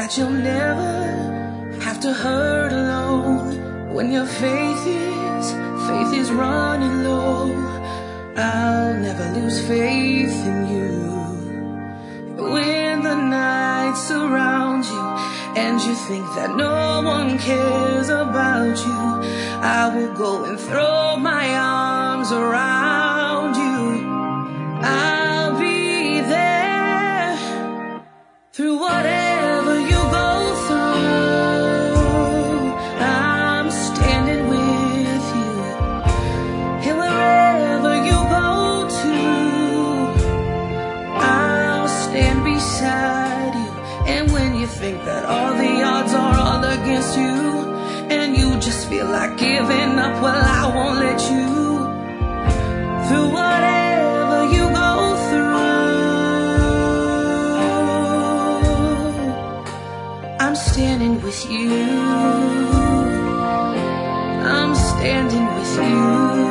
that you'll never have to hurt alone. When your faith is running low, I'll never lose faith in you. When the night surrounds you and you think that no one cares about you, I will go and throw my arms around you. I'll be there through whatever you go through. I'm standing with you, and wherever you go to, I'll stand beside you. And when you think that all the odds are all against you, and you just feel like giving up, well, I won't let you. Through whatever you go through, I'm standing with you. I'm standing with you.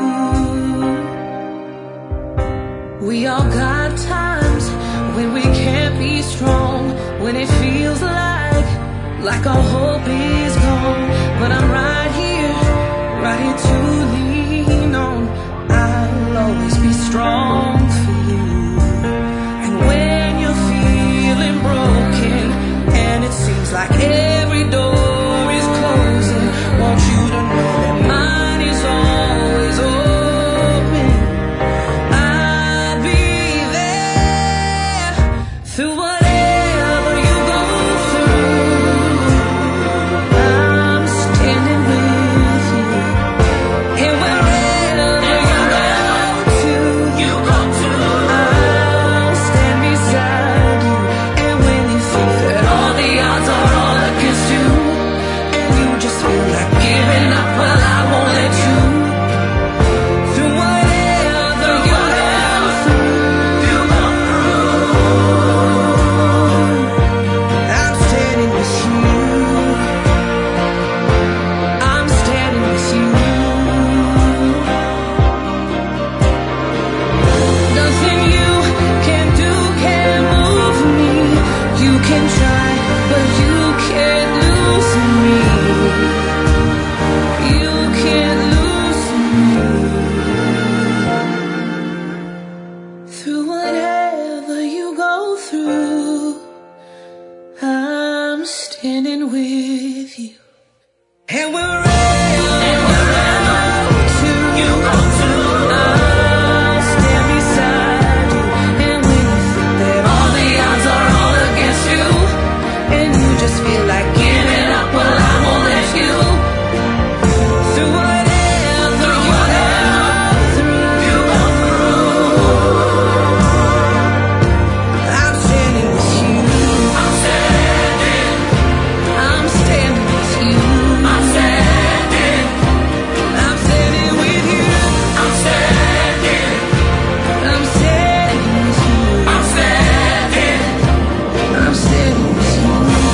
We all got times when we can't be strong, when it feels like our hope is gone. But I'm right here to lean on. I'll always be strong for you. And when you're feeling broken and it seems like every door is closing, want you to know that mine is always open. I'll be there through whatever you go through. I'm standing with you, and wherever you go to, I'll stand beside you. And when you think that all the odds are all against you, and you just feel like giving up, well, I won't let you. Through whatever you go through, I'm standing with you. I'm standing with you. Nothing you can do can move me. You can try, but you can't lose me. You can't lose me. Through whatever you go through, I'm standing with you. And wherever you go to, I'll stand beside you. And when you think that all the odds are all against you, and you just feel like giving up, well, I won't let you. Through whatever you go through, I'm standing with you. I'm standing with you. I'm standing with you. I'm standing with you. I'm standing with you.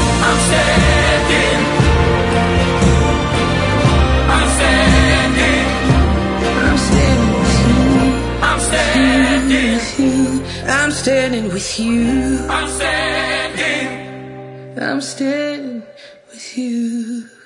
I'm standing with you. I'm standing with you.